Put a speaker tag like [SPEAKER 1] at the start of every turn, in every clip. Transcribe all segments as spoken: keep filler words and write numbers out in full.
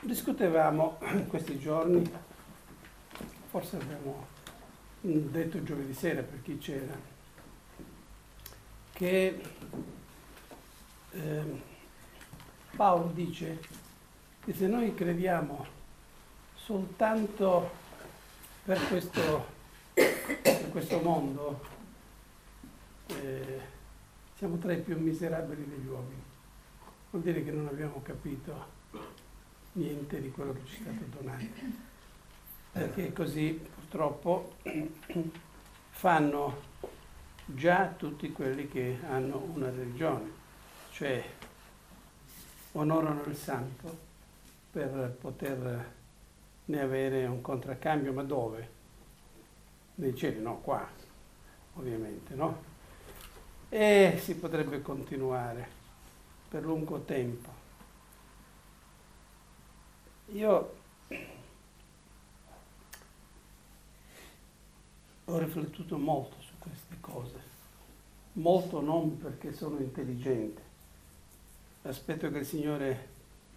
[SPEAKER 1] Discutevamo in questi giorni, forse abbiamo detto giovedì sera per chi c'era, che eh, Paolo dice che se noi crediamo soltanto per questo, per questo mondo, eh, siamo tra i più miserabili degli uomini. Vuol dire che non abbiamo capito niente di quello che ci è stato donato, perché così purtroppo fanno già tutti quelli che hanno una religione, cioè onorano il santo per poterne avere un contraccambio, ma dove? Nei cieli, no, qua, ovviamente, no? E si potrebbe continuare per lungo tempo. Io ho riflettuto molto su queste cose, molto non perché sono intelligente, aspetto che il Signore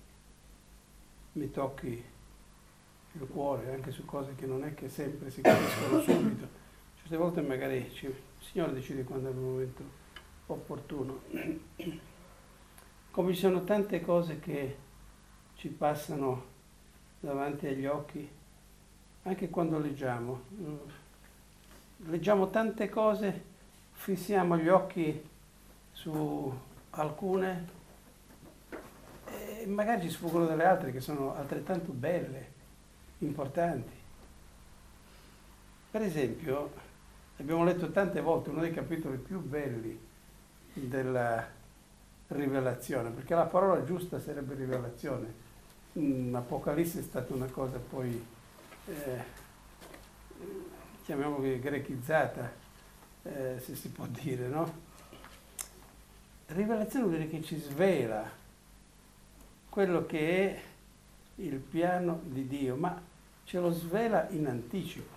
[SPEAKER 1] mi tocchi il cuore anche su cose che non è che sempre si capiscono subito, certe volte magari ci, il Signore decide quando è il momento opportuno. Come ci sono tante cose che ci passano davanti agli occhi, anche quando leggiamo. Leggiamo tante cose, fissiamo gli occhi su alcune e magari ci sfuggono delle altre che sono altrettanto belle, importanti. Per esempio, abbiamo letto tante volte uno dei capitoli più belli della rivelazione, perché la parola giusta sarebbe rivelazione. L'Apocalisse è stata una cosa poi, eh, chiamiamola grechizzata, eh, se si può dire, no? Rivelazione vuol dire che ci svela quello che è il piano di Dio, ma ce lo svela in anticipo.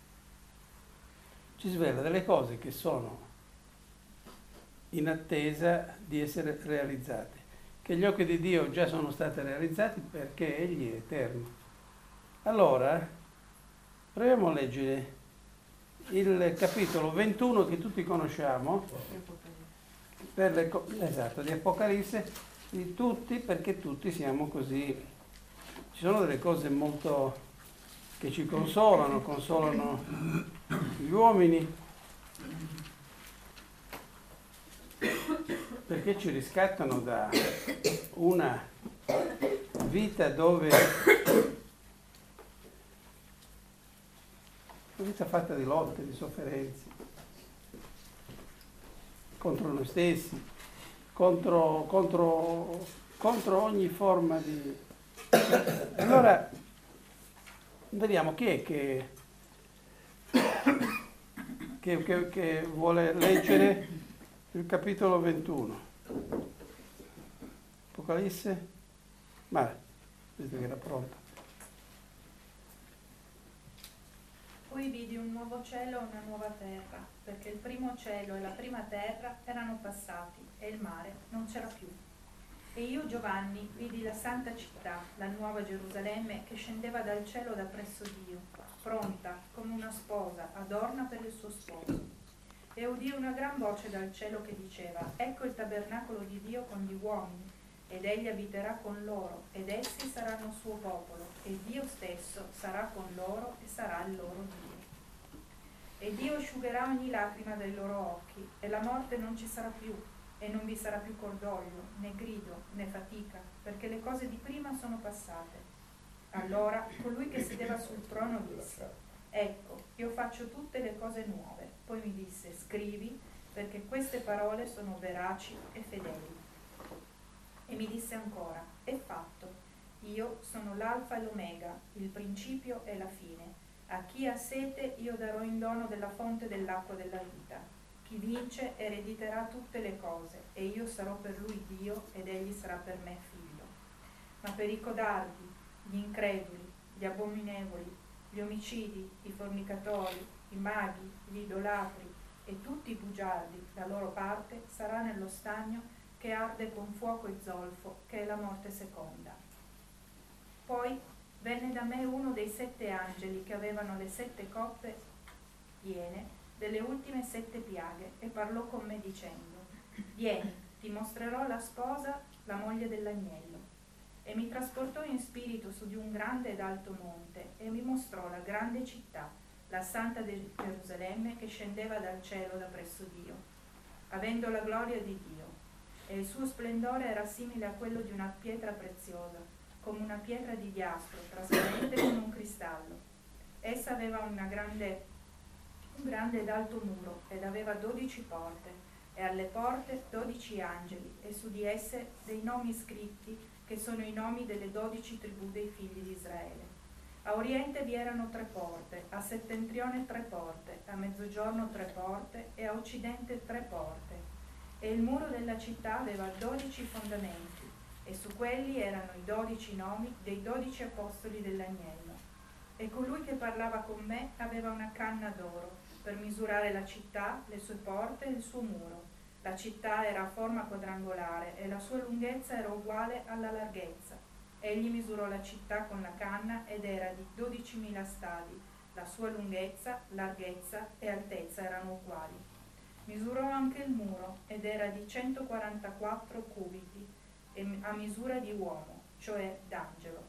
[SPEAKER 1] Ci svela delle cose che sono in attesa di essere realizzate, che gli occhi di Dio già sono state realizzati perché Egli è eterno. Allora, proviamo a leggere il capitolo ventuno che tutti conosciamo, per le, esatto, di Apocalisse, di tutti, perché tutti siamo così. Ci sono delle cose molto che ci consolano, consolano gli uomini, perché ci riscattano da una vita dove, una vita fatta di lotte, di sofferenze, contro noi stessi, contro, contro, contro ogni forma di... Allora, vediamo chi è che, che, che, che vuole leggere il capitolo ventuno. Apocalisse? Ma, visto che era pronta.
[SPEAKER 2] Poi vidi un nuovo cielo e una nuova terra, perché il primo cielo e la prima terra erano passati e il mare non c'era più. E io, Giovanni, vidi la santa città, la nuova Gerusalemme, che scendeva dal cielo da presso Dio, pronta come una sposa, adorna per il suo sposo. E udii una gran voce dal cielo che diceva: ecco il tabernacolo di Dio con gli uomini, ed egli abiterà con loro, ed essi saranno suo popolo, e Dio stesso sarà con loro e sarà il loro Dio. E Dio asciugherà ogni lacrima dai loro occhi, e la morte non ci sarà più, e non vi sarà più cordoglio, né grido, né fatica, perché le cose di prima sono passate. Allora colui che sedeva sul trono disse: ecco, io faccio tutte le cose nuove. Poi mi disse: scrivi, perché queste parole sono veraci e fedeli. E mi disse ancora: è fatto. Io sono l'alfa e l'omega, il principio e la fine. A chi ha sete io darò in dono della fonte dell'acqua della vita. Chi vince erediterà tutte le cose, e io sarò per lui Dio, ed egli sarà per me figlio. Ma per i codardi, gli increduli, gli abominevoli, gli omicidi, i fornicatori, i maghi, gli idolatri e tutti i bugiardi, la loro parte sarà nello stagno che arde con fuoco e zolfo, che è la morte seconda. Poi venne da me uno dei sette angeli che avevano le sette coppe piene delle ultime sette piaghe e parlò con me dicendo: vieni, ti mostrerò la sposa, la moglie dell'agnello. E mi trasportò in spirito su di un grande ed alto monte e mi mostrò la grande città, la santa di Gerusalemme, che scendeva dal cielo da presso Dio, avendo la gloria di Dio, e il suo splendore era simile a quello di una pietra preziosa, come una pietra di diaspro, trasparente come un cristallo. Essa aveva una grande, un grande ed alto muro, ed aveva dodici porte, e alle porte dodici angeli, e su di esse dei nomi scritti, che sono i nomi delle dodici tribù dei figli di Israele. A oriente vi erano tre porte, a settentrione tre porte, a mezzogiorno tre porte e a occidente tre porte. E il muro della città aveva dodici fondamenti, e su quelli erano i dodici nomi dei dodici apostoli dell'agnello. E colui che parlava con me aveva una canna d'oro per misurare la città, le sue porte e il suo muro. La città era a forma quadrangolare e la sua lunghezza era uguale alla larghezza. Egli misurò la città con la canna ed era di dodicimila stadi. La sua lunghezza, larghezza e altezza erano uguali. Misurò anche il muro ed era di centoquarantaquattro cubiti a misura di uomo, cioè d'angelo.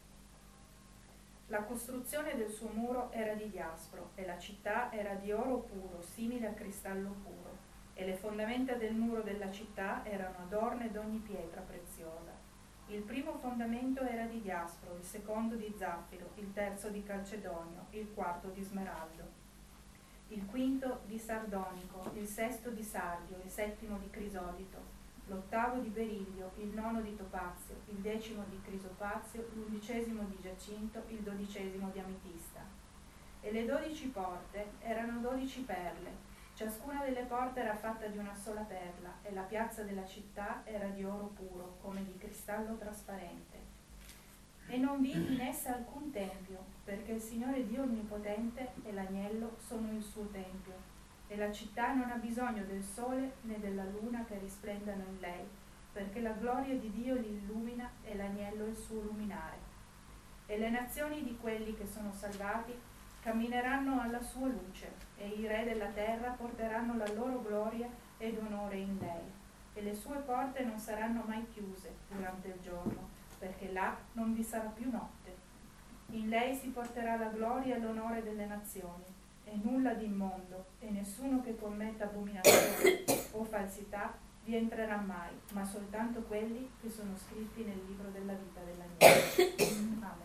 [SPEAKER 2] La costruzione del suo muro era di diaspro e la città era di oro puro, simile a cristallo puro. E le fondamenta del muro della città erano adorne d'ogni pietra preziosa. Il primo fondamento era di diaspro, il secondo di zaffiro, il terzo di calcedonio, il quarto di smeraldo, il quinto di sardonico, il sesto di sardio, il settimo di crisodito, l'ottavo di beriglio, il nono di topazio, il decimo di crisopazio, l'undicesimo di giacinto, il dodicesimo di ametista. E le dodici porte erano dodici perle. Ciascuna delle porte era fatta di una sola perla, e la piazza della città era di oro puro, come di cristallo trasparente. E non vidi in essa alcun tempio, perché il Signore Dio Onnipotente e l'Agnello sono il suo tempio, e la città non ha bisogno del sole né della luna che risplendano in lei, perché la gloria di Dio l'illumina e l'Agnello è il suo luminare. E le nazioni di quelli che sono salvati cammineranno alla sua luce, e i re della terra porteranno la loro gloria ed onore in lei, e le sue porte non saranno mai chiuse durante il giorno, perché là non vi sarà più notte. In lei si porterà la gloria e l'onore delle nazioni, e nulla di immondo, e nessuno che commetta abominazione o falsità vi entrerà mai, ma soltanto quelli che sono scritti nel libro della vita dell'agnello. Amen.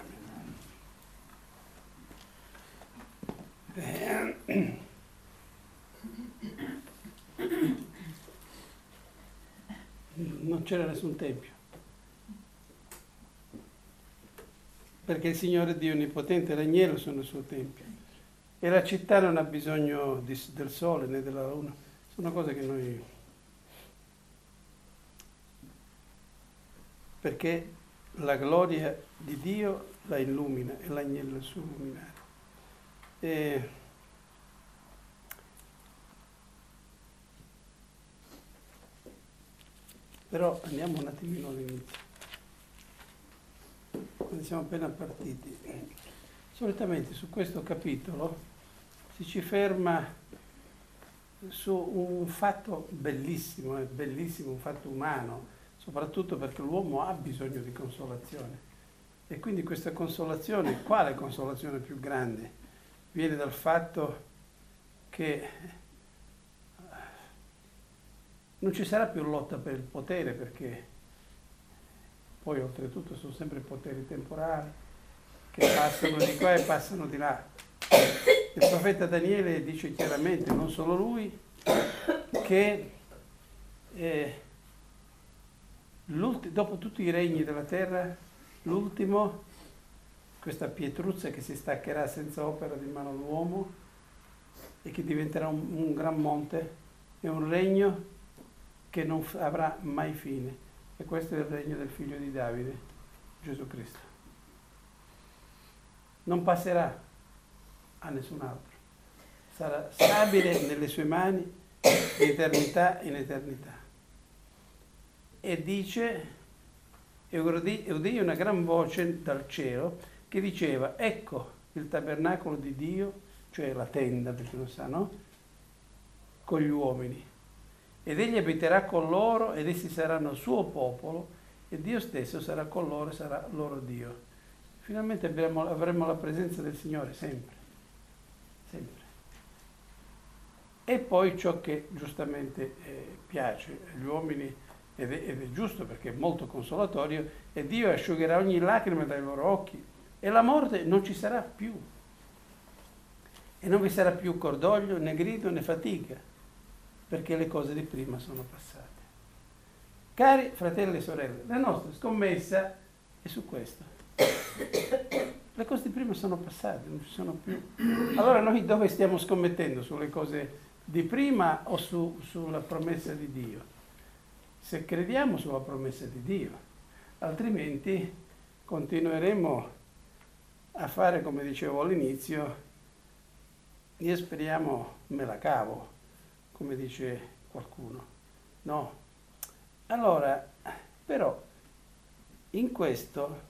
[SPEAKER 1] Eh, non c'era nessun tempio, perché il Signore Dio Onnipotente e l'Agnello sono il suo tempio, e la città non ha bisogno di, del sole né della luna. Sono cose che noi, perché la gloria di Dio la illumina e l'Agnello è il suo luminare. E però andiamo un attimino all'inizio, quando siamo appena partiti. Solitamente su questo capitolo si ci ferma su un fatto bellissimo, è bellissimo, un fatto umano, soprattutto perché l'uomo ha bisogno di consolazione. E quindi questa consolazione, quale consolazione più grande? Viene dal fatto che non ci sarà più lotta per il potere, perché poi oltretutto sono sempre poteri temporali che passano di qua e passano di là. Il profeta Daniele dice chiaramente, non solo lui, che eh, dopo tutti i regni della terra, l'ultimo, questa pietruzza che si staccherà senza opera di mano d'uomo e che diventerà un, un gran monte, è un regno che non f- avrà mai fine. E questo è il regno del figlio di Davide, Gesù Cristo. Non passerà a nessun altro. Sarà stabile nelle sue mani di eternità in eternità. E dice, e udì, e udì una gran voce dal cielo che diceva: ecco il tabernacolo di Dio, cioè la tenda, perché non sa, no? Con gli uomini. Ed egli abiterà con loro ed essi saranno il suo popolo e Dio stesso sarà con loro e sarà loro Dio. Finalmente avremo, avremo la presenza del Signore sempre, sempre. E poi ciò che giustamente eh, piace agli uomini, ed è, ed è giusto perché è molto consolatorio, e Dio asciugherà ogni lacrima dai loro occhi e la morte non ci sarà più. E non vi sarà più cordoglio, né grido, né fatica, perché le cose di prima sono passate. Cari fratelli e sorelle, la nostra scommessa è su questo. Le cose di prima sono passate, non ci sono più. Allora noi dove stiamo scommettendo? Sulle cose di prima o su, sulla promessa di Dio? Se crediamo sulla promessa di Dio, altrimenti continueremo a fare come dicevo all'inizio, io speriamo me la cavo, come dice qualcuno. No. Allora, però, in questo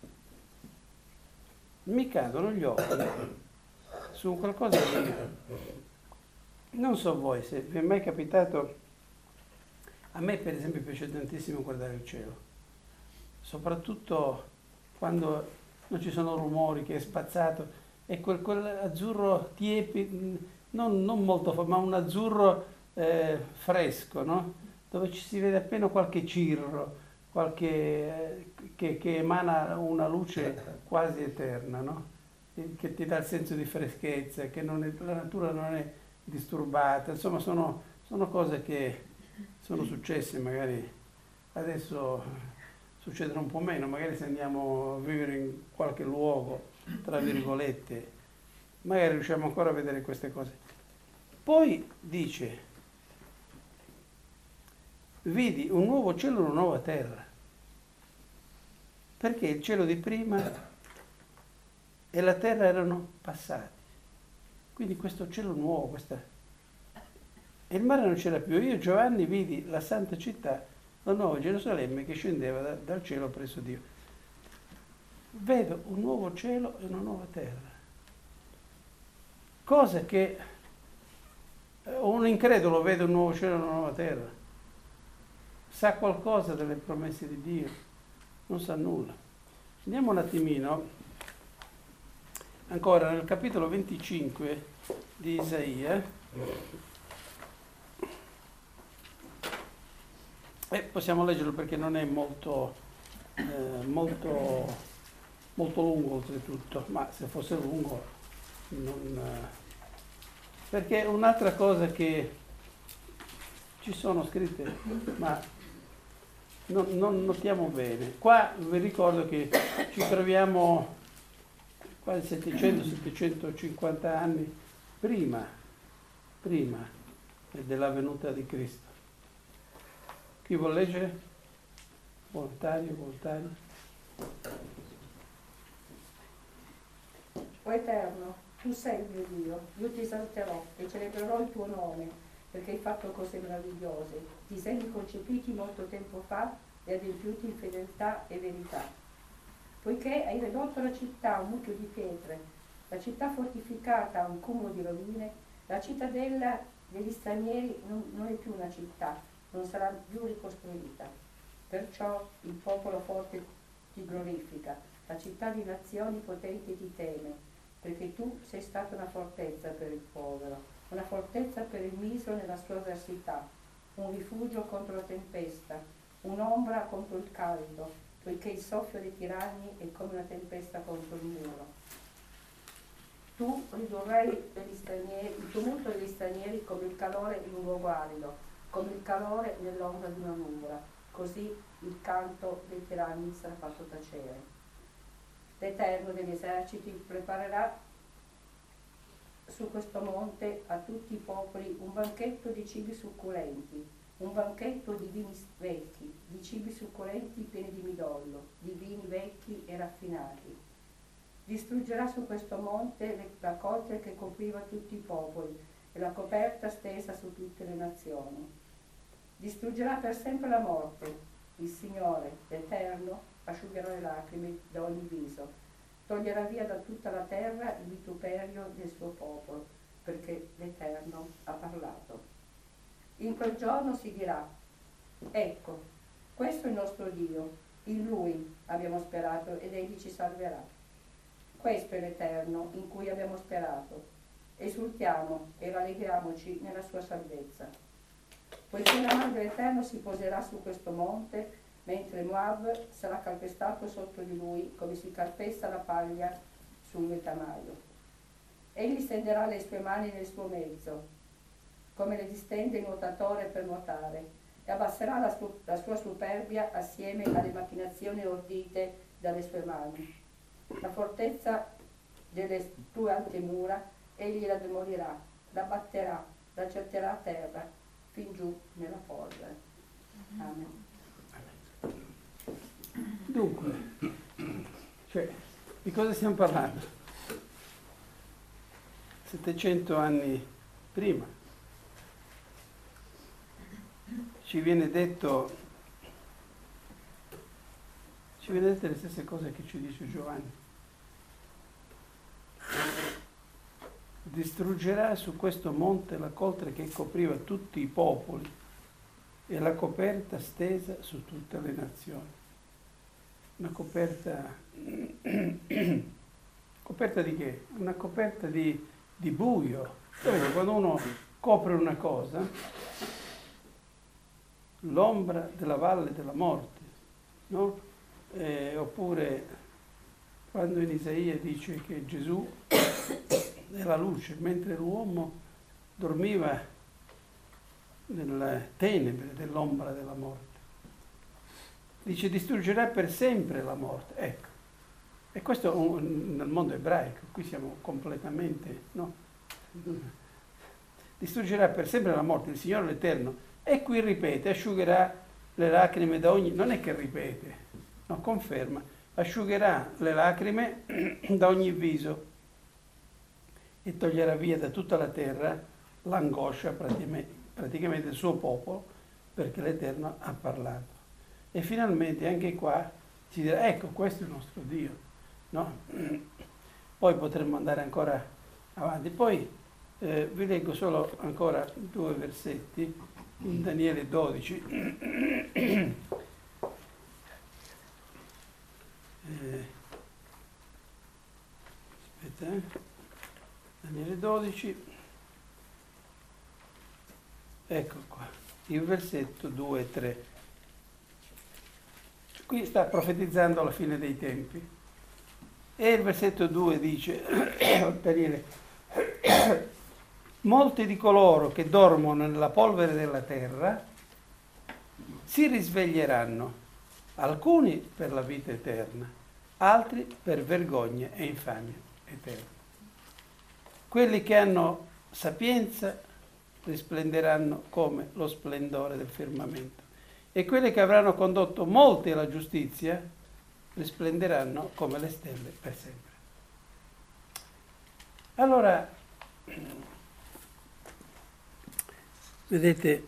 [SPEAKER 1] mi cadono gli occhi su qualcosa di... Non so voi, se vi è mai capitato... A me per esempio piace tantissimo guardare il cielo, soprattutto quando non ci sono rumori, che è spazzato, e quel, quell'azzurro tiepido, non, non molto, ma un azzurro eh, fresco, no? Dove ci si vede appena qualche cirro, qualche, eh, che, che emana una luce quasi eterna, no? Che ti dà il senso di freschezza, che non è, la natura non è disturbata, insomma sono, sono cose che sono successe, magari adesso succedono un po' meno, magari se andiamo a vivere in qualche luogo, tra virgolette, magari riusciamo ancora a vedere queste cose. Poi dice, vidi un nuovo cielo e una nuova terra, perché il cielo di prima e la terra erano passati, quindi questo cielo nuovo, questa... e il mare non c'era più. Io, Giovanni, vidi la santa città, la nuova Gerusalemme, che scendeva da, dal cielo presso Dio. Vedo un nuovo cielo e una nuova terra. Cosa che un incredulo vede un nuovo cielo e una nuova terra. Sa qualcosa delle promesse di Dio? Non sa nulla. Andiamo un attimino, ancora nel capitolo venticinque di Isaia. Eh, possiamo leggerlo perché non è molto, eh, molto, molto lungo oltretutto, ma se fosse lungo non... Eh, perché un'altra cosa che ci sono scritte, ma non, non notiamo bene. Qua vi ricordo che ci troviamo quasi settecento settecentocinquanta anni prima, prima della venuta di Cristo. Chi vuol leggere? Volontario, volontario.
[SPEAKER 3] O Eterno, tu sei il mio Dio, io ti esalterò e celebrerò il tuo nome, perché hai fatto cose meravigliose, disegni concepiti molto tempo fa e adempiuti in fedeltà e verità. Poiché hai ridotto la città a un mucchio di pietre, la città fortificata a un cumulo di rovine, la cittadella degli stranieri non, non è più una città, non sarà più ricostruita. Perciò il popolo forte ti glorifica, la città di nazioni potenti ti teme, perché tu sei stata una fortezza per il povero, una fortezza per il misero nella sua avversità, un rifugio contro la tempesta, un'ombra contro il caldo, poiché il soffio dei tiranni è come una tempesta contro il muro. Tu ridurrai degli stranieri, il tumulto degli stranieri come il calore in un luogo arido, come il calore nell'ombra di una nuvola, così il canto dei tiranni sarà fatto tacere. L'Eterno degli eserciti preparerà su questo monte a tutti i popoli un banchetto di cibi succulenti, un banchetto di vini vecchi, di cibi succulenti pieni di midollo, di vini vecchi e raffinati. Distruggerà su questo monte le, la coltre che copriva tutti i popoli e la coperta stesa su tutte le nazioni. Distruggerà per sempre la morte, il Signore, l'Eterno, asciugherà le lacrime da ogni viso, toglierà via da tutta la terra il vituperio del suo popolo, perché l'Eterno ha parlato. In quel giorno si dirà: ecco, questo è il nostro Dio, in Lui abbiamo sperato ed Egli ci salverà. Questo è l'Eterno in cui abbiamo sperato. Esultiamo e rallegriamoci nella sua salvezza. Poiché la mano dell'Eterno si poserà su questo monte, mentre Moab sarà calpestato sotto di lui come si calpesta la paglia sul metanaio. Egli stenderà le sue mani nel suo mezzo, come le distende il nuotatore per nuotare, e abbasserà la, su- la sua superbia assieme alle macchinazioni ordite dalle sue mani. La fortezza delle tue alte mura egli la demolirà, la batterà, la getterà a terra, fin giù nella polvere. Amen.
[SPEAKER 1] Dunque, cioè, di cosa stiamo parlando? settecento anni prima ci viene detto ci viene dette le stesse cose che ci dice Giovanni. Distruggerà su questo monte la coltre che copriva tutti i popoli e la coperta stesa su tutte le nazioni. Una coperta coperta di che? Una coperta di, di buio. Vedete, quando uno copre una cosa, l'ombra della valle della morte, no? Eh, oppure quando in Isaia dice che Gesù è la luce, mentre l'uomo dormiva nelle tenebre dell'ombra della morte. Dice: distruggerà per sempre la morte. Ecco, e questo un, nel mondo ebraico, qui siamo completamente, no? Distruggerà per sempre la morte, il Signore l'Eterno. E qui ripete: asciugherà le lacrime da ogni... Non è che ripete, no, conferma. Asciugherà le lacrime da ogni viso e toglierà via da tutta la terra l'angoscia praticamente, praticamente del suo popolo, perché l'Eterno ha parlato. E finalmente anche qua si dirà: ecco, questo è il nostro Dio, no? Poi potremmo andare ancora avanti. Poi eh, vi leggo solo ancora due versetti in Daniele dodici. eh, aspetta, eh. Daniele dodici, ecco qua, il versetto due e tre. Qui sta profetizzando la fine dei tempi. E il versetto due dice, Daniele, molti di coloro che dormono nella polvere della terra si risveglieranno, alcuni per la vita eterna, altri per vergogna e infamia eterna. Quelli che hanno sapienza risplenderanno come lo splendore del firmamento, e quelli che avranno condotto molti alla giustizia risplenderanno come le stelle per sempre. Allora, vedete,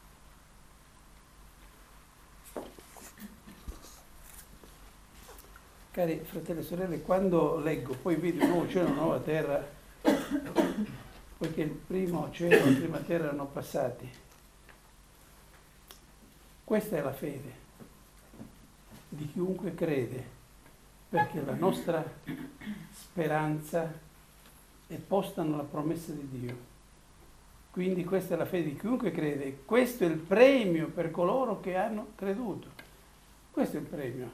[SPEAKER 1] cari fratelli e sorelle, quando leggo poi vedo un nuovo cielo e una nuova terra, poiché il primo cielo e la prima terra erano passati, questa è la fede di chiunque crede, perché la nostra speranza è posta nella promessa di Dio. Quindi questa è la fede di chiunque crede, questo è il premio per coloro che hanno creduto. Questo è il premio.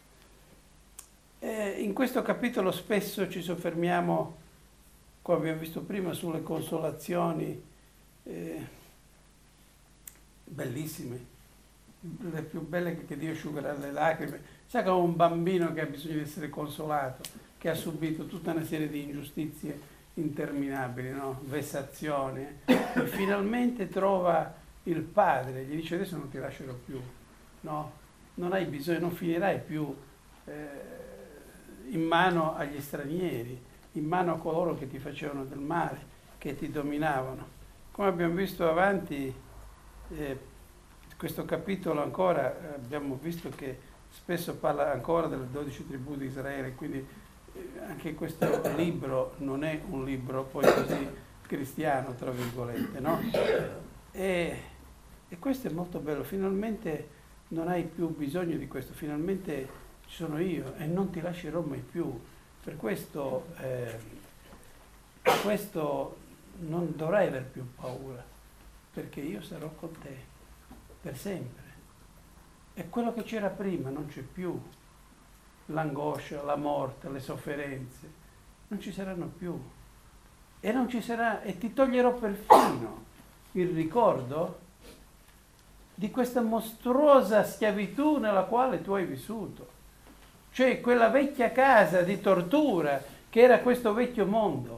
[SPEAKER 1] E in questo capitolo spesso ci soffermiamo, come abbiamo visto prima, sulle consolazioni eh, bellissime, le più belle, che Dio asciugherà le lacrime. Sa, come un bambino che ha bisogno di essere consolato, che ha subito tutta una serie di ingiustizie interminabili, no? Vessazioni, e finalmente trova il padre, gli dice: adesso non ti lascerò più, no? Non hai bisogno, non finirai più eh, in mano agli stranieri, in mano a coloro che ti facevano del male, che ti dominavano. Come abbiamo visto avanti, eh, questo capitolo ancora abbiamo visto che spesso parla ancora delle dodici tribù di Israele, quindi anche questo libro non è un libro poi così cristiano, tra virgolette, no? E, e questo è molto bello, finalmente non hai più bisogno di questo, finalmente ci sono io e non ti lascerò mai più. Per questo, eh, questo non dovrai aver più paura, perché io sarò con te per sempre. E quello che c'era prima non c'è più. L'angoscia, la morte, le sofferenze, non ci saranno più. E non ci sarà, e ti toglierò perfino il ricordo di questa mostruosa schiavitù nella quale tu hai vissuto. Cioè quella vecchia casa di tortura che era questo vecchio mondo,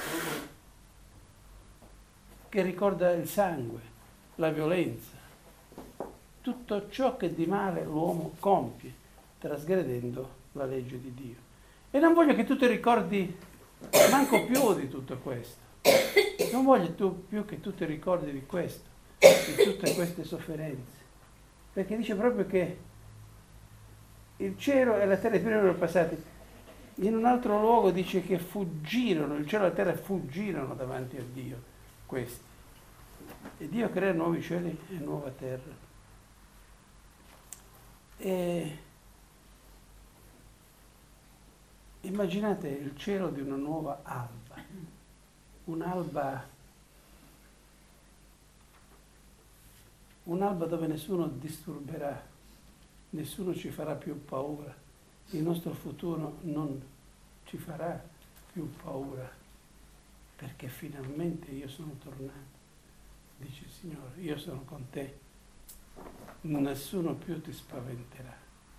[SPEAKER 1] che ricorda il sangue, la violenza, tutto ciò che di male l'uomo compie, trasgredendo la legge di Dio. E non voglio che tu ti ricordi manco più di tutto questo. Non voglio tu più che tu ti ricordi di questo, di tutte queste sofferenze. Perché dice proprio che il cielo e la terra prima erano passati. In un altro luogo dice che fuggirono, il cielo e la terra fuggirono davanti a Dio, questi. E Dio crea nuovi cieli e nuova terra. E immaginate il cielo di una nuova alba, un'alba, un'alba dove nessuno disturberà, nessuno ci farà più paura, il nostro futuro non ci farà più paura, perché finalmente io sono tornato, dice il Signore, io sono con te, nessuno più ti spaventerà.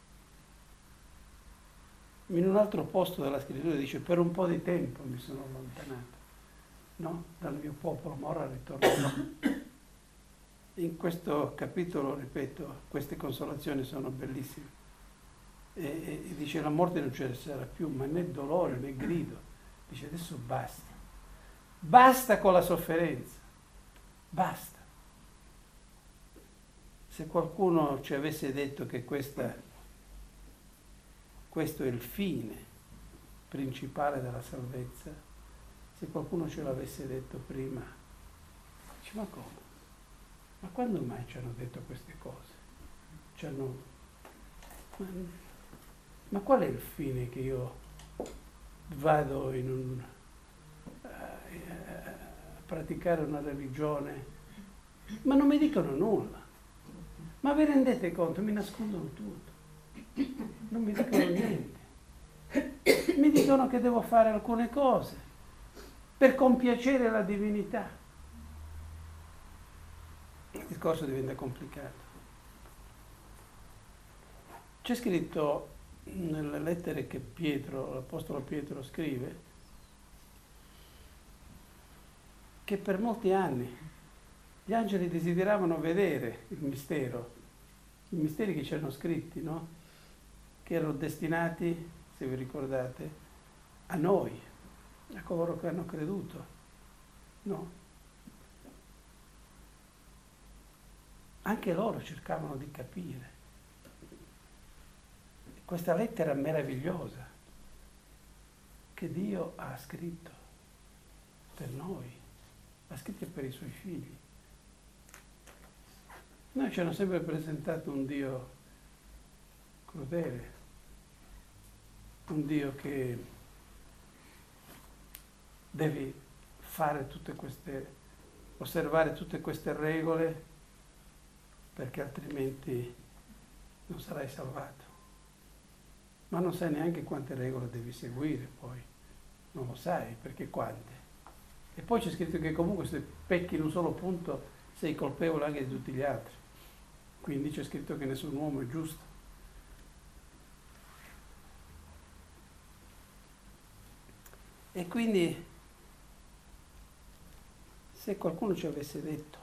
[SPEAKER 1] In un altro posto della scrittura dice per un po' di tempo mi sono allontanato, no? Dal mio popolo, ma ora ritornerò. In questo capitolo, ripeto, queste consolazioni sono bellissime. E, e, e dice la morte non ci sarà più, ma né dolore né grido. Dice adesso basta. Basta con la sofferenza. Basta. Se qualcuno ci avesse detto che questa, questo è il fine principale della salvezza, se qualcuno ce l'avesse detto prima, dice ma come? Ma quando mai ci hanno detto queste cose? Ci hanno... ma, ma qual è il fine che io vado in un, a, a praticare una religione? Ma non mi dicono nulla. Ma vi rendete conto? Mi nascondono tutto. Non mi dicono niente. Mi dicono che devo fare alcune cose per compiacere la divinità. Il discorso diventa complicato. C'è scritto nelle lettere che Pietro, l'Apostolo Pietro scrive, che per molti anni gli angeli desideravano vedere il mistero, i misteri che ci hanno scritti, no? Che erano destinati, se vi ricordate, a noi, a coloro che hanno creduto, no? Anche loro cercavano di capire. Questa lettera meravigliosa che Dio ha scritto per noi, ha scritto per i suoi figli. Noi ci hanno sempre presentato un Dio crudele, un Dio che devi fare tutte queste, osservare tutte queste regole perché altrimenti non sarai salvato. Ma non sai neanche quante regole devi seguire poi, non lo sai perché quante. E poi c'è scritto che comunque se pecchi in un solo punto sei colpevole anche di tutti gli altri. Quindi c'è scritto che nessun uomo è giusto. E quindi, se qualcuno ci avesse detto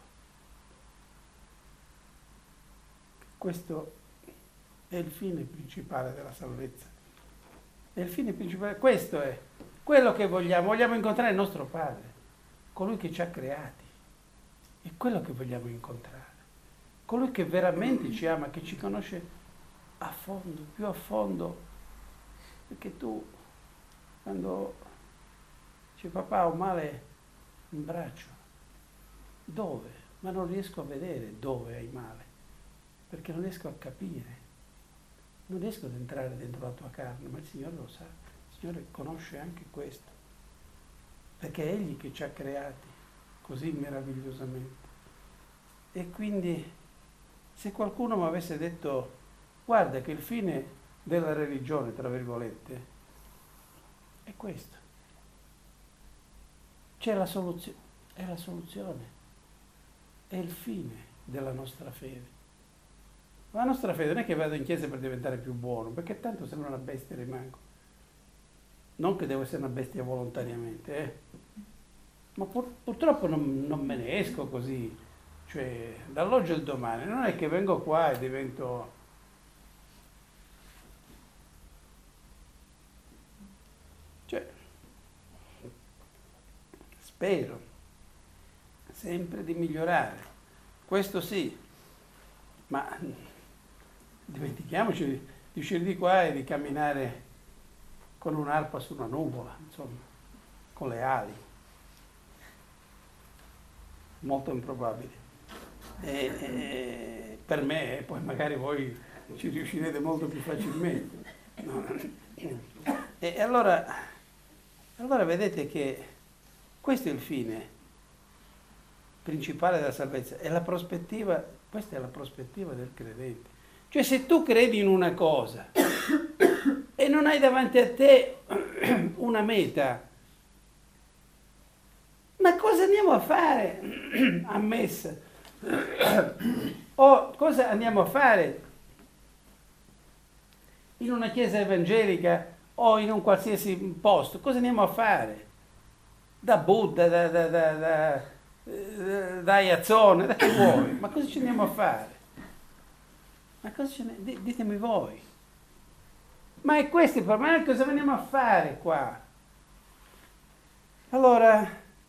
[SPEAKER 1] che questo è il fine principale della salvezza, è il fine principale, questo è quello che vogliamo, vogliamo incontrare il nostro Padre, colui che ci ha creati, è quello che vogliamo incontrare. Colui che veramente ci ama, che ci conosce a fondo, più a fondo, perché tu quando dici papà ho male in braccio, dove? Ma non riesco a vedere dove hai male, perché non riesco a capire, non riesco ad entrare dentro la tua carne, ma il Signore lo sa, il Signore conosce anche questo, perché è Egli che ci ha creati così meravigliosamente. E quindi se qualcuno mi avesse detto guarda che il fine della religione, tra virgolette, è questo, c'è la soluzione, è la soluzione, è il fine della nostra fede. Ma la nostra fede non è che vado in chiesa per diventare più buono, perché tanto sembra una bestia rimango. Non che devo essere una bestia volontariamente, eh. Ma pur, purtroppo non, non me ne esco così, cioè dall'oggi al domani, non è che vengo qua e divento... Cioè, spero sempre di migliorare, questo sì, ma dimentichiamoci di uscire di qua e di camminare con un'arpa su una nuvola, insomma, con le ali. Molto improbabile. E, e, per me, e poi magari voi ci riuscirete molto più facilmente. No. E allora, allora vedete che questo è il fine principale della salvezza, è la prospettiva, questa è la prospettiva del credente. Cioè se tu credi in una cosa e non hai davanti a te una meta, ma cosa andiamo a fare a messa? O cosa andiamo a fare in una chiesa evangelica o in un qualsiasi posto? Cosa andiamo a fare? Da Buddha, da, da, da, da, da Iazzone, da che vuoi? Ma cosa ci andiamo a fare? Ma cosa ce ne... Ditemi voi. Ma è questo il problema, cosa veniamo a fare qua? Allora,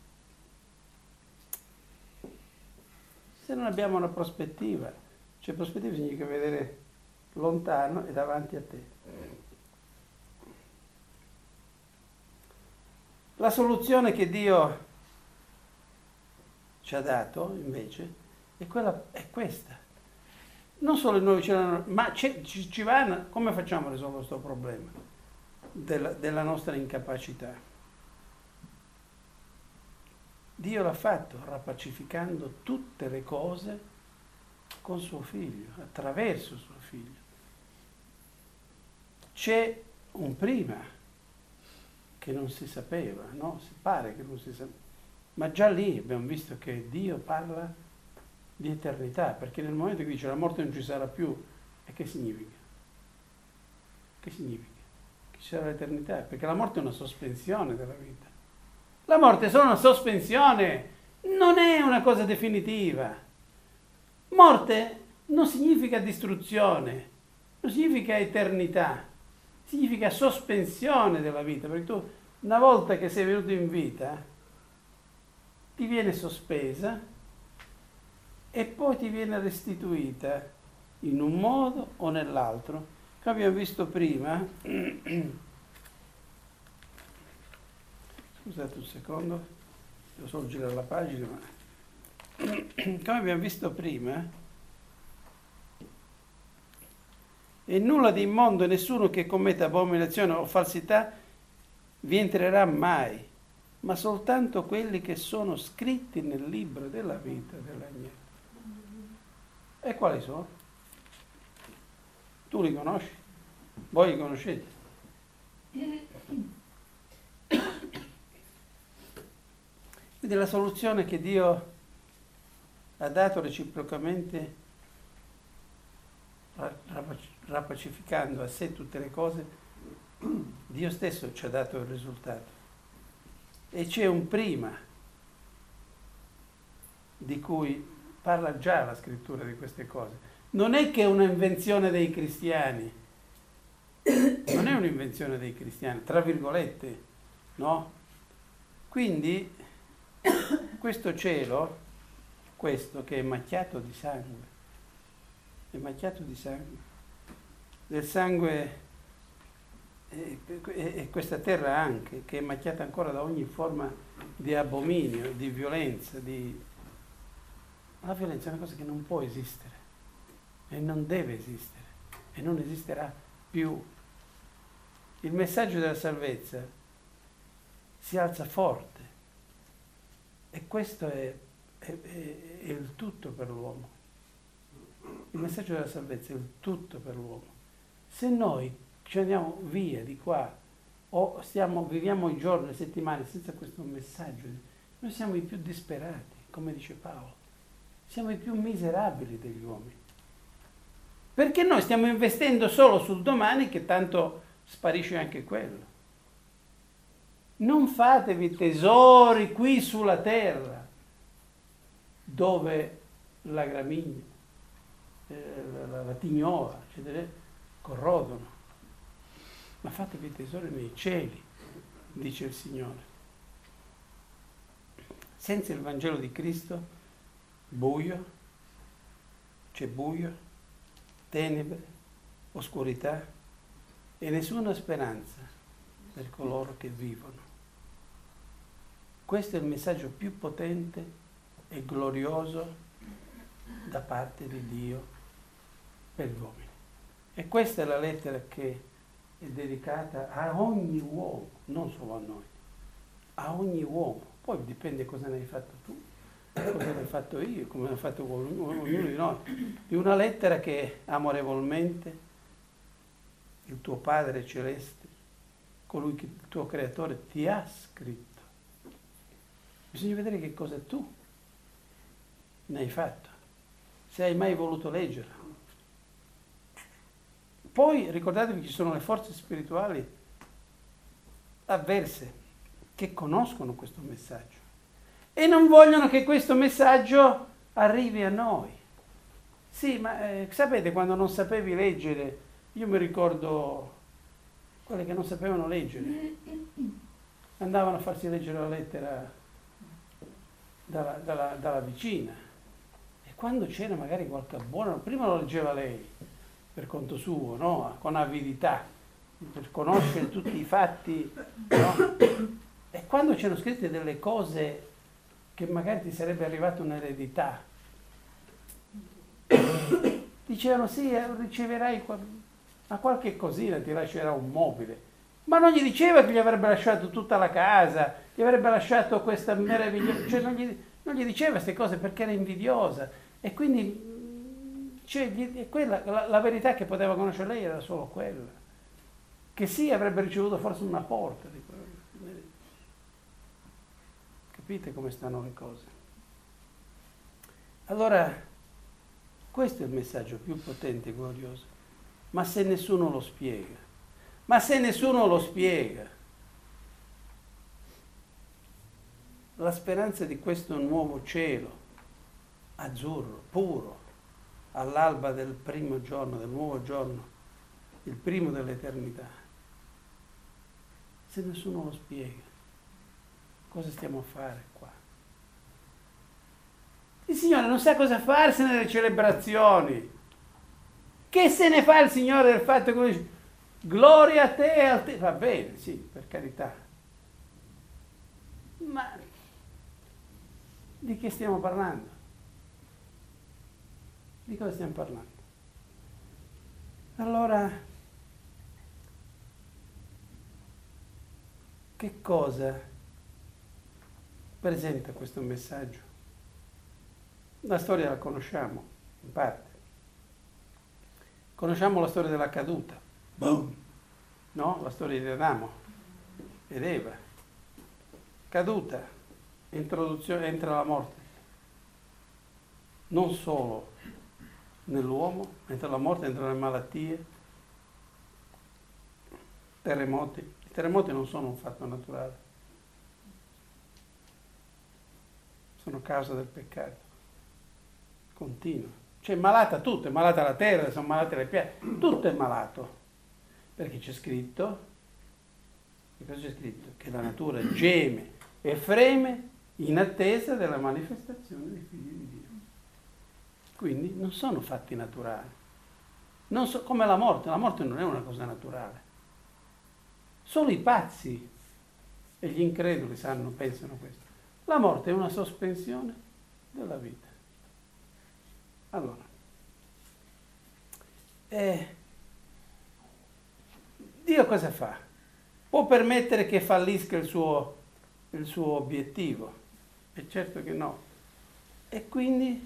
[SPEAKER 1] se non abbiamo una prospettiva, cioè prospettiva significa vedere lontano e davanti a te. La soluzione che Dio ci ha dato, invece, è, quella, è questa. Non solo il nuovo cielo, ma ci, ci vanno, come facciamo a risolvere questo problema della, della nostra incapacità? Dio l'ha fatto rapacificando tutte le cose con suo figlio, attraverso suo figlio. C'è un prima che non si sapeva, no? Si pare che non si sapeva, ma già lì abbiamo visto che Dio parla di eternità, perché nel momento che dice la morte non ci sarà più, e che significa? Che significa? Che ci sarà l'eternità, perché la morte è una sospensione della vita. La morte è solo una sospensione, non è una cosa definitiva. Morte non significa distruzione, non significa eternità, significa sospensione della vita, perché tu una volta che sei venuto in vita ti viene sospesa e poi ti viene restituita in un modo o nell'altro. Come abbiamo visto prima, scusate un secondo, devo solo girare la pagina, ma come abbiamo visto prima, e nulla di immondo, nessuno che commetta abominazione o falsità vi entrerà mai, ma soltanto quelli che sono scritti nel libro della vita dell'agnello. E quali sono? Tu li conosci? Voi li conoscete? Quindi la soluzione che Dio ha dato reciprocamente, rapacificando a sé tutte le cose, Dio stesso ci ha dato il risultato. E c'è un prima di cui parla già la scrittura di queste cose. Non è che è un'invenzione dei cristiani, non è un'invenzione dei cristiani, tra virgolette, no? Quindi questo cielo, questo che è macchiato di sangue, è macchiato di sangue, del sangue e, e, e questa terra anche, che è macchiata ancora da ogni forma di abominio, di violenza, di... La violenza è una cosa che non può esistere e non deve esistere e non esisterà più. Il messaggio della salvezza si alza forte e questo è, è, è, è il tutto per l'uomo. Il messaggio della salvezza è il tutto per l'uomo. Se noi ci andiamo via di qua o stiamo, viviamo i giorni, le settimane senza questo messaggio, noi siamo i più disperati, come dice Paolo. Siamo i più miserabili degli uomini. Perché noi stiamo investendo solo sul domani, che tanto sparisce anche quello. Non fatevi tesori qui sulla terra, dove la gramigna, eh, la, la tignola, eccetera, corrodono. Ma fatevi tesori nei cieli, dice il Signore. Senza il Vangelo di Cristo, buio, c'è buio, tenebre, oscurità e nessuna speranza per coloro che vivono. Questo è il messaggio più potente e glorioso da parte di Dio per gli uomini. E questa è la lettera che è dedicata a ogni uomo, non solo a noi, a ogni uomo. Poi dipende cosa ne hai fatto tu, cosa ne ho fatto io, come ne ha fatto ognuno di noi. Di una lettera che amorevolmente il tuo Padre Celeste, colui che il tuo Creatore ti ha scritto. Bisogna vedere che cosa tu ne hai fatto, se hai mai voluto leggerla. Poi ricordatevi che ci sono le forze spirituali avverse che conoscono questo messaggio e non vogliono che questo messaggio arrivi a noi. Sì, ma eh, sapete, quando non sapevi leggere, io mi ricordo quelle che non sapevano leggere, andavano a farsi leggere la lettera dalla, dalla, dalla vicina e quando c'era magari qualche buono, prima lo leggeva lei per conto suo, no? Con avidità, per conoscere tutti i fatti, no? E quando c'erano scritte delle cose che magari ti sarebbe arrivata un'eredità, dicevano sì, riceverai ma qualche cosina, ti lascerà un mobile, ma non gli diceva che gli avrebbe lasciato tutta la casa, gli avrebbe lasciato questa meravigliosa, cioè non gli, non gli diceva queste cose perché era invidiosa e quindi cioè, gli, quella, la, la verità che poteva conoscere lei era solo quella, che sì, avrebbe ricevuto forse una porta di quello. Capite come stanno le cose? Allora, questo è il messaggio più potente e glorioso. Ma se nessuno lo spiega, ma se nessuno lo spiega, la speranza di questo nuovo cielo, azzurro, puro, all'alba del primo giorno, del nuovo giorno, il primo dell'eternità, se nessuno lo spiega, cosa stiamo a fare qua? Il Signore non sa cosa farsene nelle celebrazioni. Che se ne fa il Signore del fatto che dice, gloria a te, a te, va bene, sì, per carità. Ma di che stiamo parlando? Di cosa stiamo parlando? Allora, che cosa presenta questo messaggio? La storia la conosciamo, in parte. Conosciamo la storia della caduta, boom, no? La storia di Adamo ed Eva. Caduta, introduzione, entra la morte. Non solo nell'uomo, entra la morte, entrano le malattie, terremoti. I terremoti non sono un fatto naturale, sono causa del peccato continuo. Cioè è malata tutto, è malata la terra, sono malate le piante, tutto è malato. Perché c'è scritto, che cosa c'è scritto? Che la natura geme e freme in attesa della manifestazione dei figli di Dio. Quindi non sono fatti naturali. Non so, come la morte, la morte non è una cosa naturale. Solo i pazzi e gli increduli sanno, pensano questo. La morte è una sospensione della vita. Allora, eh, Dio cosa fa? Può permettere che fallisca il suo, il suo obiettivo? È certo che no. E quindi,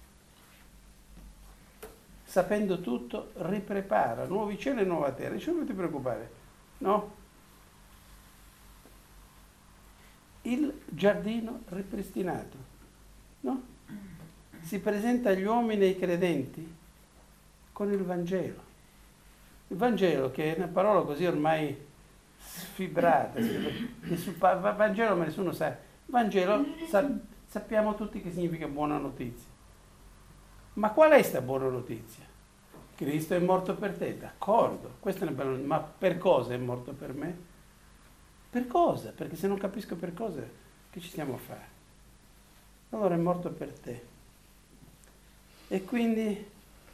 [SPEAKER 1] sapendo tutto, riprepara nuovi cieli e nuova terra. Dice, non ti preoccupare, no? Il giardino ripristinato, no? Si presenta agli uomini e ai credenti con il Vangelo. Il Vangelo, che è una parola così ormai sfibrata, il Vangelo ma nessuno sa. Vangelo sa, sappiamo tutti che significa buona notizia. Ma qual è questa buona notizia? Cristo è morto per te, d'accordo, questa è una bella notizia, ma per cosa è morto per me? Per cosa? Perché se non capisco per cosa, che ci stiamo a fare? Allora è morto per te. E quindi,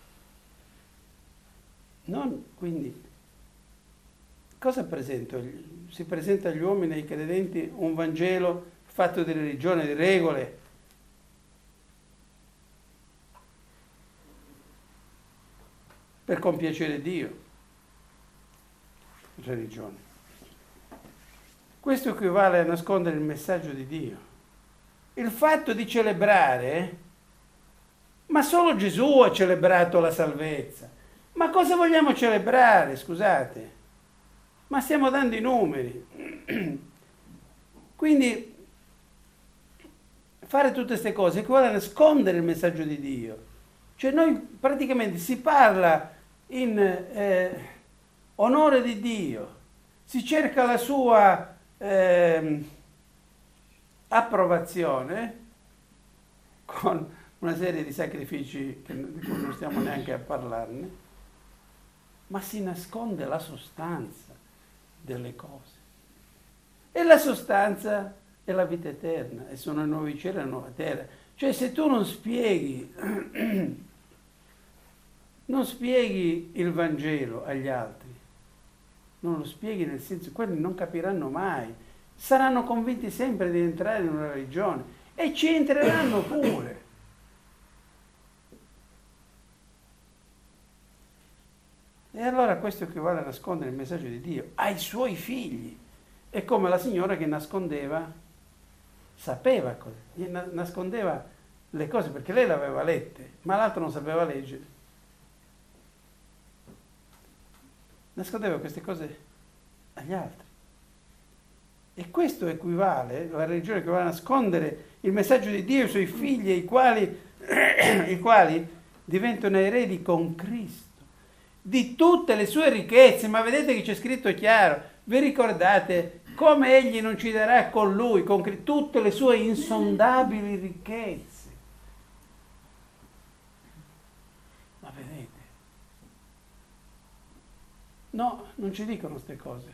[SPEAKER 1] non, quindi, cosa presento? Si presenta agli uomini e ai credenti un Vangelo fatto di religione, di regole, per compiacere Dio. Religione. Questo equivale a nascondere il messaggio di Dio. Il fatto di celebrare, ma solo Gesù ha celebrato la salvezza. Ma cosa vogliamo celebrare, scusate? Ma stiamo dando i numeri. Quindi fare tutte queste cose equivale a nascondere il messaggio di Dio. Cioè noi praticamente si parla in eh, onore di Dio, si cerca la sua eh, approvazione con una serie di sacrifici che, di cui non stiamo neanche a parlarne, ma si nasconde la sostanza delle cose. E la sostanza è la vita eterna, e sono i nuovi cieli e la nuova terra. Cioè se tu non spieghi, non spieghi il Vangelo agli altri, non lo spieghi nel senso, quelli non capiranno mai, saranno convinti sempre di entrare in una religione e ci entreranno pure. E allora questo equivale a nascondere il messaggio di Dio ai suoi figli. È come la signora che nascondeva, sapeva cosa, nascondeva le cose perché lei le aveva lette, ma l'altro non sapeva leggere. Nascondeva queste cose agli altri. E questo equivale, la religione equivale a nascondere il messaggio di Dio ai suoi figli, i quali, i quali diventano eredi con Cristo, di tutte le sue ricchezze. Ma vedete che c'è scritto chiaro, vi ricordate come egli non ci darà con lui, con Cristo, tutte le sue insondabili ricchezze. Ma vedete? No, non ci dicono queste cose.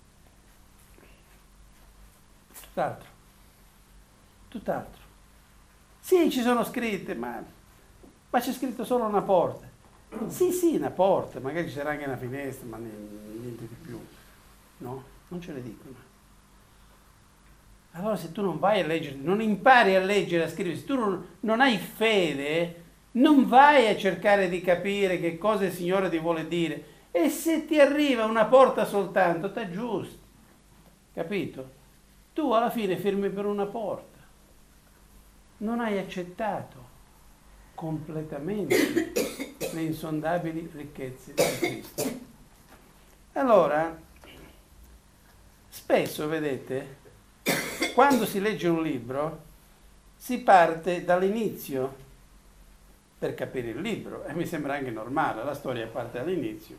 [SPEAKER 1] Tutt'altro. Tutt'altro. Sì, ci sono scritte, ma, ma c'è scritto solo una porta. Sì, sì, una porta, magari ci sarà anche una finestra, ma niente di più. No, non ce le dicono. Allora se tu non vai a leggere, non impari a leggere, a scrivere, se tu non, non hai fede, non vai a cercare di capire che cosa il Signore ti vuole dire. E se ti arriva una porta soltanto, ti aggiusti. Capito? Tu alla fine firmi per una porta. Non hai accettato completamente le insondabili ricchezze di Cristo. Allora, spesso, vedete, quando si legge un libro, si parte dall'inizio per capire il libro, e mi sembra anche normale, la storia parte dall'inizio,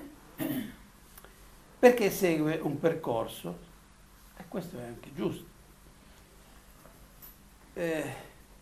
[SPEAKER 1] perché segue un percorso, e questo è anche giusto. Eh,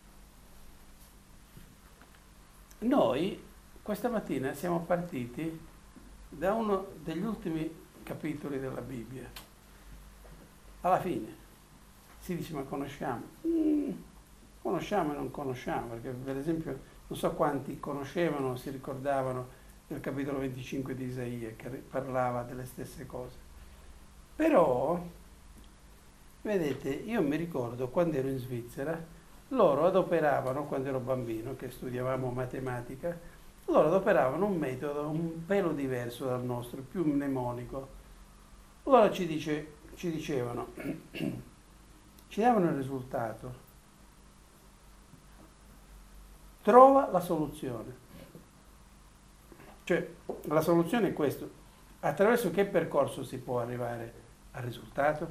[SPEAKER 1] noi questa mattina siamo partiti da uno degli ultimi capitoli della Bibbia. Alla fine si dice, ma conosciamo? Mm, conosciamo e non conosciamo, perché per esempio non so quanti conoscevano, si ricordavano del capitolo venticinque di Isaia, che parlava delle stesse cose. Però, vedete, io mi ricordo quando ero in Svizzera, loro adoperavano, quando ero bambino, che studiavamo matematica, loro adoperavano un metodo un pelo diverso dal nostro, più mnemonico. Loro ci, dice, ci dicevano, ci davano il risultato, trova la soluzione. Cioè, la soluzione è questo. Attraverso che percorso si può arrivare al risultato?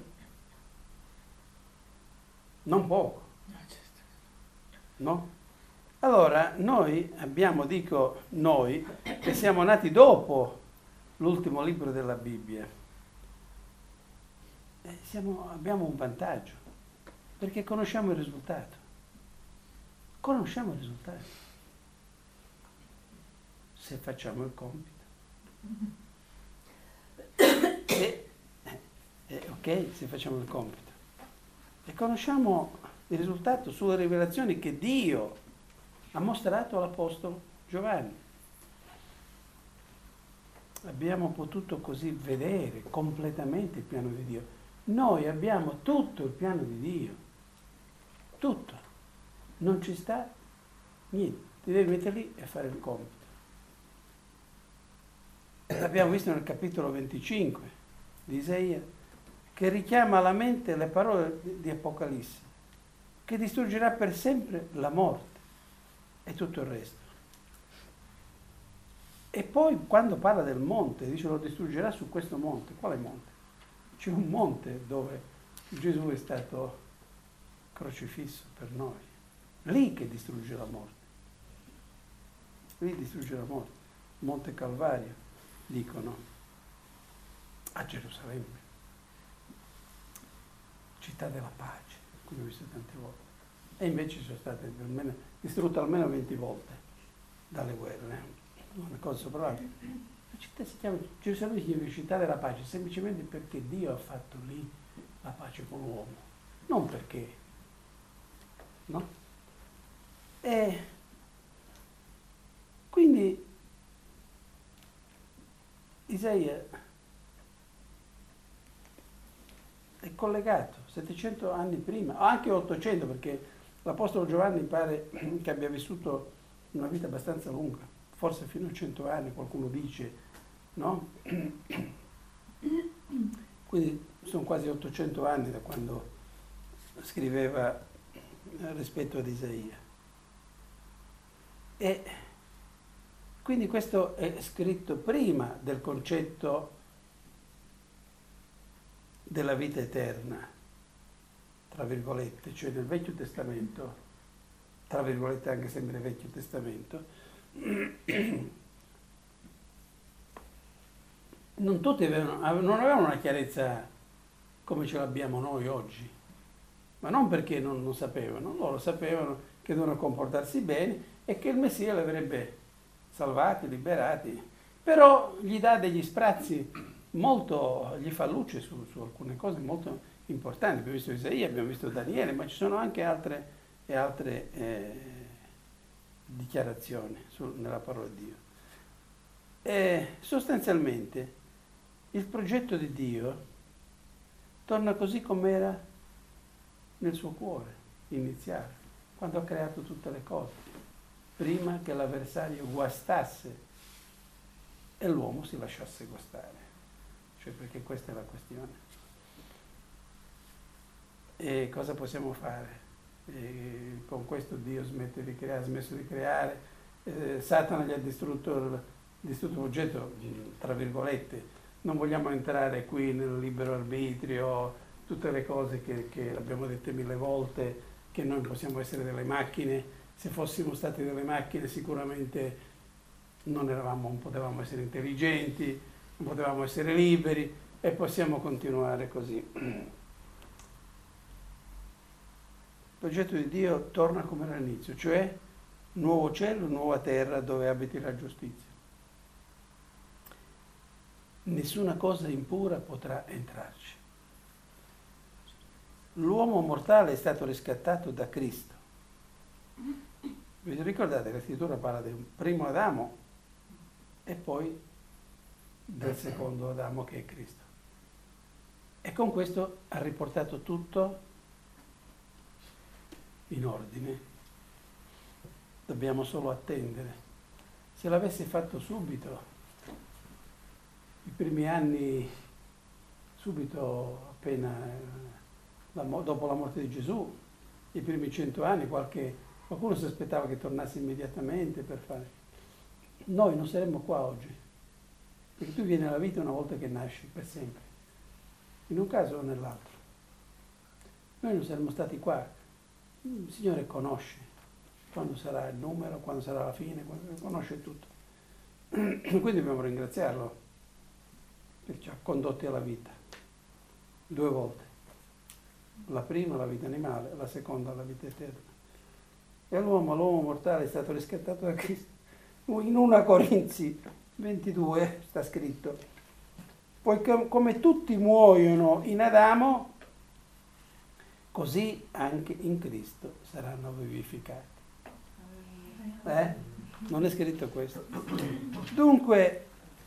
[SPEAKER 1] Non poco. No? Allora, noi abbiamo, dico noi, che siamo nati dopo l'ultimo libro della Bibbia, eh, siamo, abbiamo un vantaggio, perché conosciamo il risultato. Conosciamo il risultato. Se facciamo il compito. E, eh, ok, se facciamo il compito. E conosciamo il risultato sulle rivelazioni che Dio ha mostrato all'Apostolo Giovanni. Abbiamo potuto così vedere completamente il piano di Dio. Noi abbiamo tutto il piano di Dio. Tutto. Non ci sta niente. Ti devi mettere lì e fare il compito. L'abbiamo visto nel capitolo venticinque di Isaia, che richiama alla mente le parole di Apocalisse, che distruggerà per sempre la morte e tutto il resto. E poi quando parla del monte, dice lo distruggerà su questo monte. Quale monte? C'è un monte dove Gesù è stato crocifisso per noi. Lì che distrugge la morte. Lì distrugge la morte. Monte Calvario, dicono, a Gerusalemme. Città della pace, come ho visto tante volte. E invece sono state almeno, distrutte almeno venti volte dalle guerre. Una cosa sopra l'altra. La città si chiama Gerusalemme, significa città della pace, semplicemente perché Dio ha fatto lì la pace con l'uomo. Non perché, no? E quindi Isaia è collegato settecento anni prima, o anche ottocento, perché l'Apostolo Giovanni pare che abbia vissuto una vita abbastanza lunga, forse fino a cento anni, qualcuno dice, no? Quindi sono quasi ottocento anni da quando scriveva rispetto ad Isaia. E quindi questo è scritto prima del concetto della vita eterna, tra virgolette, cioè nel Vecchio Testamento, tra virgolette anche sempre nel Vecchio Testamento, non tutti avevano, non avevano una chiarezza come ce l'abbiamo noi oggi, ma non perché non, non sapevano, loro sapevano che dovevano comportarsi bene e che il Messia li avrebbe salvati, liberati, però gli dà degli sprazzi molto, gli fa luce su, su alcune cose molto importanti. Abbiamo visto Isaia, abbiamo visto Daniele, ma ci sono anche altre, e altre eh, dichiarazioni su, nella parola di Dio. E sostanzialmente il progetto di Dio torna così com'era nel suo cuore iniziale, quando ha creato tutte le cose, prima che l'avversario guastasse e l'uomo si lasciasse guastare. Cioè, perché questa è la questione. E cosa possiamo fare? E con questo Dio smette di creare, ha smesso di creare, eh, Satana gli ha distrutto il, distrutto il progetto, tra virgolette. Non vogliamo entrare qui nel libero arbitrio, tutte le cose che, che abbiamo dette mille volte, che noi possiamo essere delle macchine. Se fossimo stati delle macchine sicuramente non eravamo, non potevamo essere intelligenti, non potevamo essere liberi e possiamo continuare così. Il progetto di Dio torna come era all'inizio, cioè nuovo cielo, nuova terra dove abiti la giustizia. Nessuna cosa impura potrà entrarci. L'uomo mortale è stato riscattato da Cristo. Vi ricordate che la scrittura parla del primo Adamo e poi del secondo Adamo che è Cristo. E con questo ha riportato tutto in ordine. Dobbiamo solo attendere. Se l'avesse fatto subito, i primi anni, subito appena la, dopo la morte di Gesù, i primi cento anni, qualche, qualcuno si aspettava che tornasse immediatamente per fare. Noi non saremmo qua oggi, perché tu vieni alla vita una volta che nasci, per sempre, in un caso o nell'altro. Noi non saremmo stati qua. Il Signore conosce quando sarà il numero, quando sarà la fine, conosce tutto. Quindi dobbiamo ringraziarlo, perché ci ha condotti alla vita, due volte. La prima la vita animale, la seconda la vita eterna. E l'uomo, l'uomo mortale è stato riscattato da Cristo. In prima Corinzi ventidue sta scritto: poiché come tutti muoiono in Adamo, così anche in Cristo saranno vivificati. Eh? Non è scritto questo. Dunque,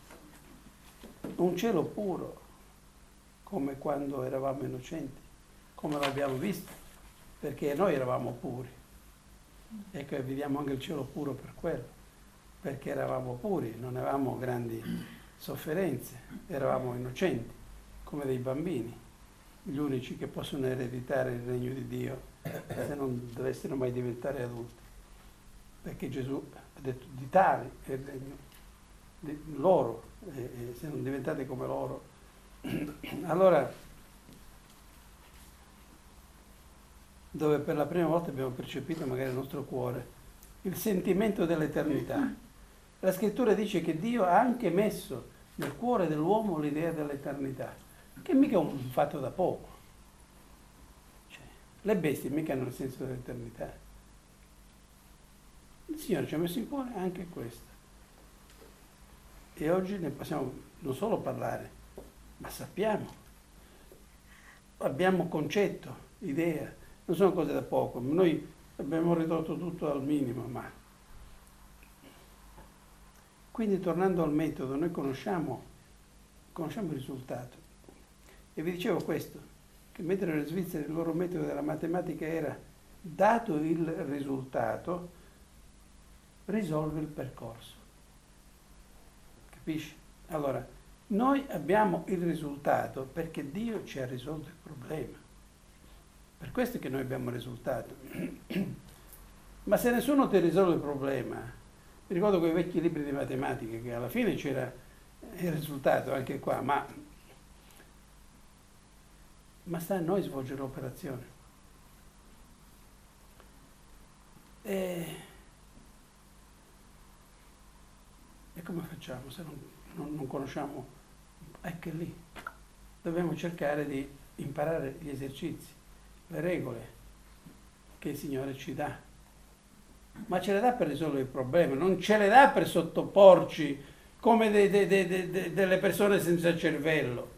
[SPEAKER 1] un cielo puro, come quando eravamo innocenti, come l'abbiamo visto, perché noi eravamo puri. Ecco, e viviamo anche il cielo puro per quello, perché eravamo puri, non avevamo grandi sofferenze, eravamo innocenti, come dei bambini, gli unici che possono ereditare il regno di Dio se non dovessero mai diventare adulti. Perché Gesù ha detto di tali è il regno di loro, e, e se non diventate come loro. Allora, dove per la prima volta abbiamo percepito magari nel nostro cuore il sentimento dell'eternità. La scrittura dice che Dio ha anche messo nel cuore dell'uomo l'idea dell'eternità, che mica è un fatto da poco. Cioè, le bestie mica hanno il senso dell'eternità. Il Signore ci ha messo in cuore anche questo. E oggi ne possiamo non solo parlare, ma sappiamo. Abbiamo concetto, idea. Non sono cose da poco. Noi abbiamo ridotto tutto al minimo, ma... Quindi, tornando al metodo, noi conosciamo, conosciamo il risultato. E vi dicevo questo, che mentre nelle Svizzere il loro metodo della matematica era, dato il risultato, risolve il percorso. Capisci? Allora, noi abbiamo il risultato perché Dio ci ha risolto il problema. Per questo è che noi abbiamo il risultato. Ma se nessuno ti risolve il problema, mi ricordo quei vecchi libri di matematica che alla fine c'era il risultato anche qua, ma, ma sta a noi svolgere l'operazione. E, e come facciamo se non, non, non conosciamo? Ecco lì. Dobbiamo cercare di imparare gli esercizi, le regole che il Signore ci dà. Ma ce le dà per risolvere il problema, non ce le dà per sottoporci come de, de, de, de, de, delle persone senza cervello,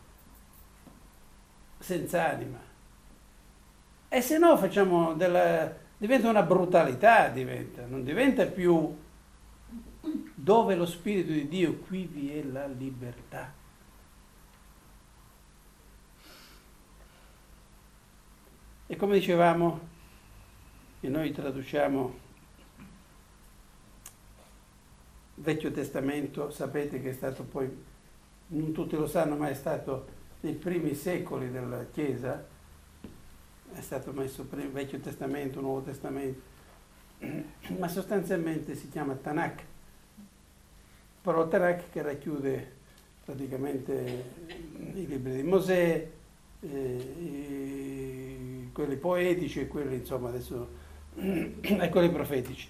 [SPEAKER 1] senza anima. E se no facciamo della... diventa una brutalità, diventa, non diventa più dove lo Spirito di Dio, qui vi è la libertà. E come dicevamo, e noi traduciamo Vecchio Testamento, sapete che è stato poi, non tutti lo sanno, ma è stato nei primi secoli della Chiesa, è stato messo prima Vecchio Testamento, Nuovo Testamento, ma sostanzialmente si chiama Tanakh, però Tanakh che racchiude praticamente i libri di Mosè, eh, i, quelli poetici e quelli, insomma, adesso, e quelli profetici.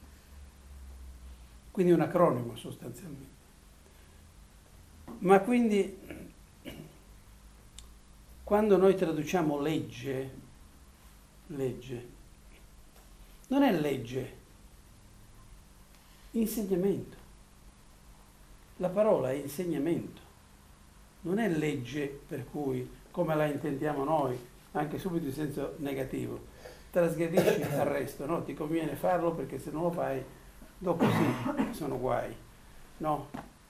[SPEAKER 1] Quindi un acronimo sostanzialmente. Ma quindi quando noi traduciamo legge, legge, non è legge, insegnamento. La parola è insegnamento, non è legge per cui, come la intendiamo noi, anche subito in senso negativo, trasgredisci arresto, no? Ti conviene farlo perché se non lo fai dopo sì, sono guai. No,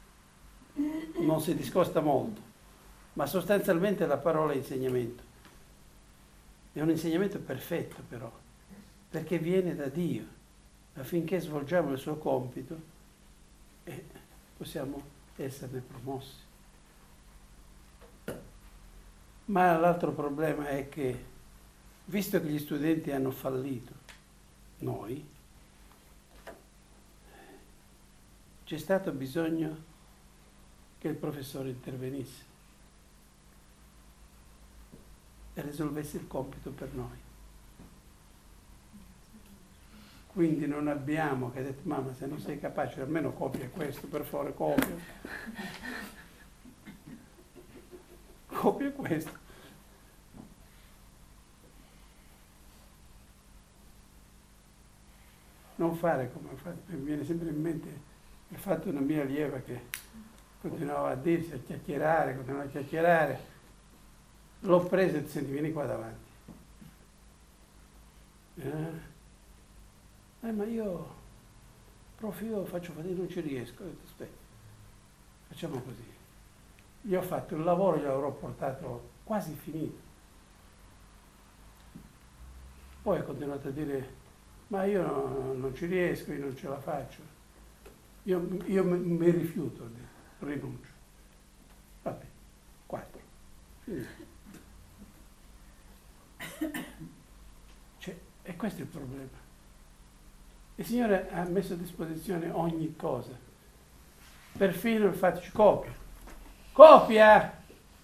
[SPEAKER 1] non si discosta molto, ma sostanzialmente la parola è insegnamento. È un insegnamento perfetto però, perché viene da Dio, affinché svolgiamo il suo compito e possiamo esserne promossi. Ma l'altro problema è che, visto che gli studenti hanno fallito, noi, c'è stato bisogno che il professore intervenisse e risolvesse il compito per noi. Quindi non abbiamo che detto, mamma, se non sei capace, almeno copia questo, per favore, copia. Copia questo. Non fare come ho fatto, mi viene sempre in mente il fatto di una mia allieva che continuava a dirsi, a chiacchierare, continuava a chiacchierare. L'ho preso e ti senti, vieni qua davanti. Eh? Eh, ma io, prof, io faccio fatica, non ci riesco. Ho detto, aspetta, facciamo così. Gli ho fatto il lavoro, gliel'avrò portato quasi finito. Poi ho continuato a dire, ma io no, non ci riesco, io non ce la faccio. Io, io mi, mi rifiuto, rinuncio. Vabbè, quattro. Cioè, e questo è il problema. Il Signore ha messo a disposizione ogni cosa, perfino il fatto di copia. Copia!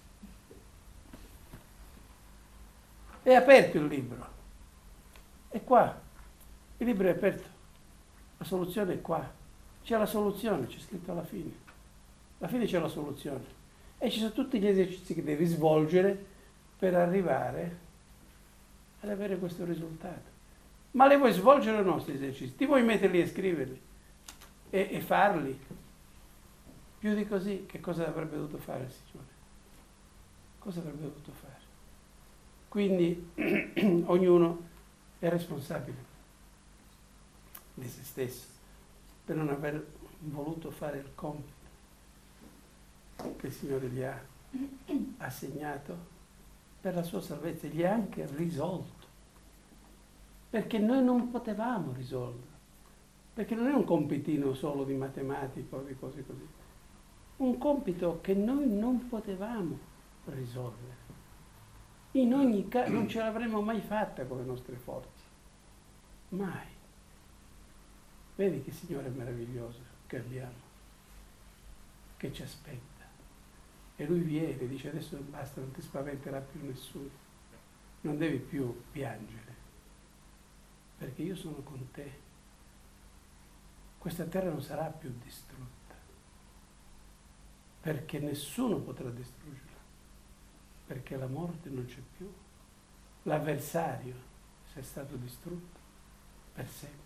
[SPEAKER 1] È aperto il libro. È qua. Il libro è aperto. La soluzione è qua. C'è la soluzione, c'è scritto alla fine. Alla fine c'è la soluzione. E ci sono tutti gli esercizi che devi svolgere per arrivare ad avere questo risultato. Ma le vuoi svolgere o no questi esercizi? Ti vuoi metterli e scriverli? E, e farli? Più di così, che cosa avrebbe dovuto fare il Signore? Cosa avrebbe dovuto fare? Quindi ognuno è responsabile di se stesso per non aver voluto fare il compito che il Signore gli ha assegnato per la sua salvezza, gli ha anche risolto. Perché noi non potevamo risolverlo, perché non è un compitino solo di matematica o di cose così, un compito che noi non potevamo risolvere. In ogni caso non ce l'avremmo mai fatta con le nostre forze, mai. Vedi che Signore meraviglioso che abbiamo, che ci aspetta. E Lui viene e dice adesso basta, non ti spaventerà più nessuno, non devi più piangere. Perché io sono con te. Questa terra non sarà più distrutta, perché nessuno potrà distruggerla, perché la morte non c'è più, l'avversario è stato distrutto per sempre.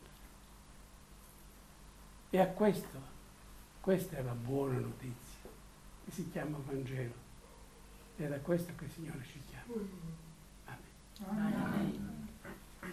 [SPEAKER 1] E a questo, questa è la buona notizia, che si chiama Vangelo, ed è da questo che il Signore ci chiama. Amen.
[SPEAKER 2] Amen.